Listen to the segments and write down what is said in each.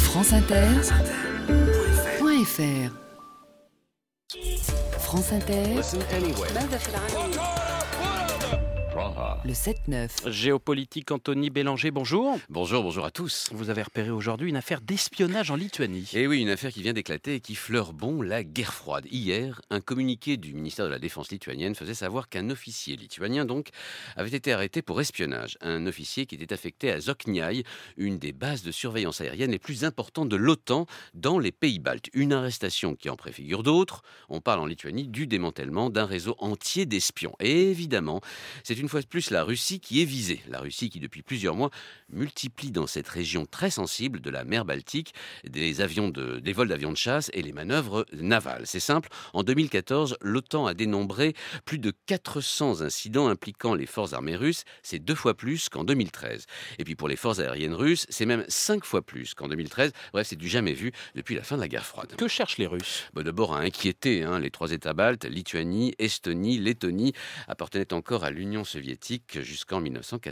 franceinter.fr. France Inter, le 7-9. Géopolitique, Anthony Bélanger, bonjour. Bonjour à tous. Vous avez repéré aujourd'hui une affaire d'espionnage en Lituanie. Et oui, une affaire qui vient d'éclater et qui fleure bon la guerre froide. Hier, un communiqué du ministère de la Défense lituanienne faisait savoir qu'un officier lituanien donc avait été arrêté pour espionnage. Un officier qui était affecté à Zokniai, une des bases de surveillance aérienne les plus importantes de l'OTAN dans les pays baltes. Une arrestation qui en préfigure d'autres. On parle en Lituanie du démantèlement d'un réseau entier d'espions. Et évidemment, c'est une fois de plus la Russie qui est visée. La Russie qui, depuis plusieurs mois, multiplie dans cette région très sensible de la mer Baltique des vols d'avions de chasse et les manœuvres navales. C'est simple, en 2014, l'OTAN a dénombré plus de 400 incidents impliquant les forces armées russes. C'est 2 fois plus qu'en 2013. Et puis pour les forces aériennes russes, c'est même 5 fois plus qu'en 2013. Bref, c'est du jamais vu depuis la fin de la guerre froide. Que cherchent les Russes ? D'abord à inquiéter les 3 États baltes, Lituanie, Estonie, Lettonie, appartenaient encore à l'Union soviétique jusqu'en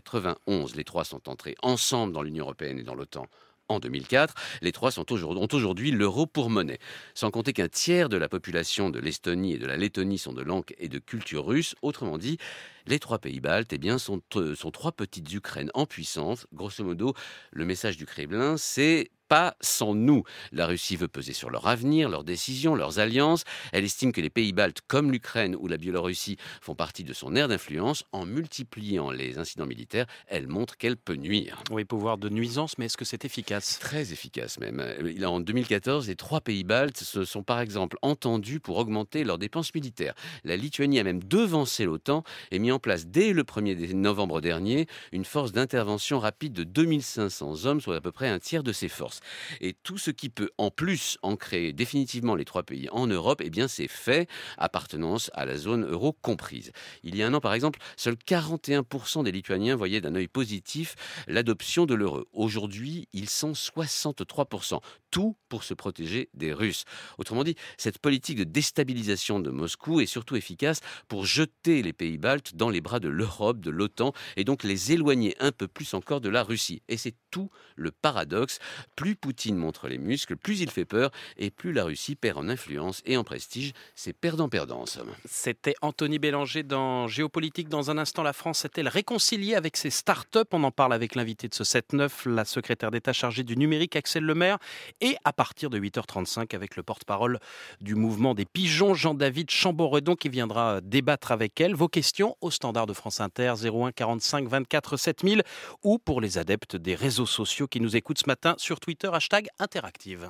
1991. Les 3 sont entrés ensemble dans l'Union européenne et dans l'OTAN en 2004. Les 3 ont aujourd'hui l'euro pour monnaie. Sans compter qu'un tiers de la population de l'Estonie et de la Lettonie sont de langue et de culture russe. Autrement dit, les 3 pays baltes sont 3 petites Ukraines en puissance. Grosso modo, le message du Kremlin, c'est pas sans nous. La Russie veut peser sur leur avenir, leurs décisions, leurs alliances. Elle estime que les pays baltes, comme l'Ukraine ou la Biélorussie, font partie de son aire d'influence. En multipliant les incidents militaires, elle montre qu'elle peut nuire. Oui, pouvoir de nuisance, mais est-ce que c'est efficace ? Très efficace même. En 2014, les 3 pays baltes se sont par exemple entendus pour augmenter leurs dépenses militaires. La Lituanie a même devancé l'OTAN et mis en place dès le 1er novembre dernier une force d'intervention rapide de 2500 hommes, soit à peu près un tiers de ses forces. Et tout ce qui peut en plus ancrer définitivement les 3 pays en Europe, c'est fait, appartenance à la zone euro comprise. Il y a un an par exemple, seuls 41% des Lituaniens voyaient d'un œil positif l'adoption de l'euro. Aujourd'hui, ils sont 63%. Tout pour se protéger des Russes. Autrement dit, cette politique de déstabilisation de Moscou est surtout efficace pour jeter les pays baltes dans les bras de l'Europe, de l'OTAN, et donc les éloigner un peu plus encore de la Russie. Et c'est tout le paradoxe. Plus Poutine montre les muscles, plus il fait peur, et plus la Russie perd en influence et en prestige. C'est perdant-perdant, en somme. C'était Anthony Bélanger dans Géopolitique. Dans un instant, la France est-elle réconciliée avec ses start-up ? On en parle avec l'invité de ce 7-9, la secrétaire d'État chargée du numérique, Axelle Lemaire. Et à partir de 8h35, avec le porte-parole du mouvement des pigeons, Jean-David Chamboredon, qui viendra débattre avec elle. Vos questions au standard de France Inter, 01 45 24 7000, ou pour les adeptes des réseaux sociaux qui nous écoutent ce matin sur Twitter, #Interactive.